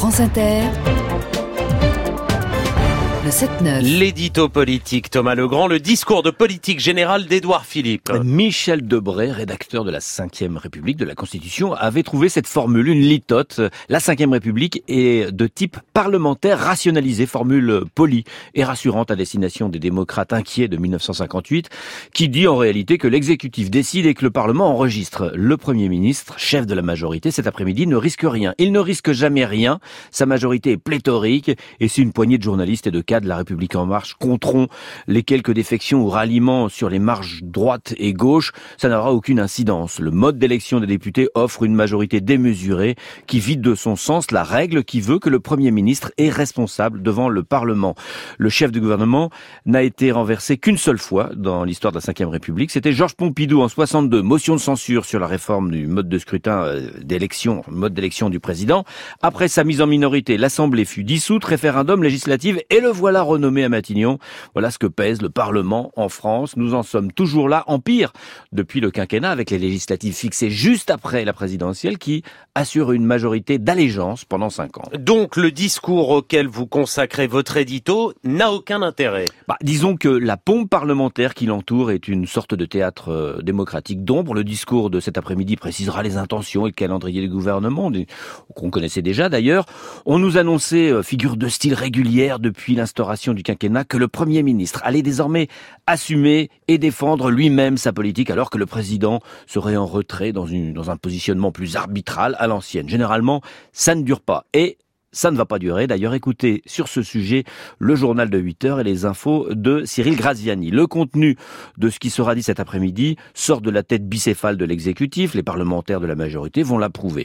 France Inter, le 7-9. L'édito politique Thomas Legrand, le discours de politique générale d'Édouard Philippe. Michel Debré, rédacteur de la 5e République de la Constitution, avait trouvé cette formule, une litote. La 5e République est de type parlementaire rationalisé, formule polie et rassurante à destination des démocrates inquiets de 1958, qui dit en réalité que l'exécutif décide et que le Parlement enregistre. Le Premier ministre, chef de la majorité, cet après-midi ne risque rien. Il ne risque jamais rien. Sa majorité est pléthorique et si une poignée de journalistes et de cadres de la République en marche compteront les quelques défections ou ralliements sur les marges droite et gauche, ça n'aura aucune incidence. Le mode d'élection des députés offre une majorité démesurée qui vide de son sens la règle qui veut que le Premier ministre est responsable devant le Parlement. Le chef du gouvernement n'a été renversé qu'une seule fois dans l'histoire de la 5e République. C'était Georges Pompidou en 62, motion de censure sur la réforme du mode de scrutin d'élection, mode d'élection du président. Après sa mise en minorité, l'Assemblée fut dissoute, référendum législatif et le voilà renommé à Matignon. Voilà ce que pèse le Parlement en France. Nous en sommes toujours là, en pire, depuis le quinquennat avec les législatives fixées juste après la présidentielle qui assure une majorité d'allégeance pendant 5 ans. Donc le discours auquel vous consacrez votre édito n'a aucun intérêt. Disons que la pompe parlementaire qui l'entoure est une sorte de théâtre démocratique d'ombre. Le discours de cet après-midi précisera les intentions et le calendrier du gouvernement, qu'on connaissait déjà d'ailleurs. On nous annonçait, figure de style régulière depuis l'instauration du quinquennat, que le Premier ministre allait désormais assumer et défendre lui-même sa politique, alors que le président serait en retrait dans un positionnement plus arbitral à l'ancienne. Généralement, ça ne dure pas. Et ça ne va pas durer. D'ailleurs, écoutez sur ce sujet le journal de 8 heures et les infos de Cyril Graziani. Le contenu de ce qui sera dit cet après-midi sort de la tête bicéphale de l'exécutif. Les parlementaires de la majorité vont l'approuver.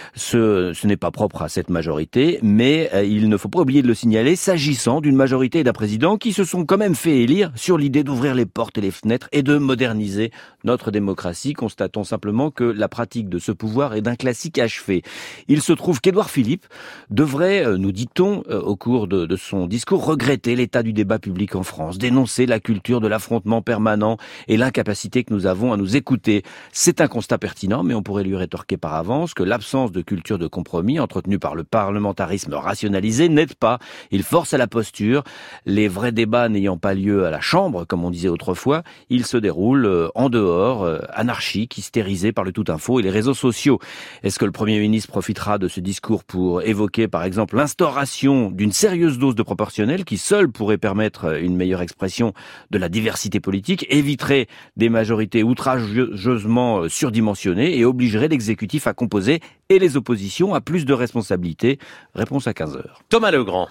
Ce n'est pas propre à cette majorité, mais il ne faut pas oublier de le signaler, s'agissant d'une majorité et d'un président qui se sont quand même fait élire sur l'idée d'ouvrir les portes et les fenêtres et de moderniser notre démocratie. Constatons simplement que la pratique de ce pouvoir est d'un classique achevé. Il se trouve qu'Édouard Philippe devrait, nous dit-on, au cours de son discours, regretter l'état du débat public en France, dénoncer la culture de l'affrontement permanent et l'incapacité que nous avons à nous écouter. C'est un constat pertinent, mais on pourrait lui rétorquer par avance que l'absence de culture de compromis entretenue par le parlementarisme rationalisé n'aide pas. Il force à la posture. Les vrais débats n'ayant pas lieu à la Chambre, comme on disait autrefois, ils se déroulent en dehors, anarchiques, hystérisés par le tout-info et les réseaux sociaux. Est-ce que le Premier ministre profitera de ce discours pour évoquer, par exemple, l'instauration d'une sérieuse dose de proportionnel qui seule pourrait permettre une meilleure expression de la diversité politique, éviterait des majorités outrageusement surdimensionnées et obligerait l'exécutif à composer et les oppositions à plus de responsabilités? Réponse à 15 heures. Thomas Legrand.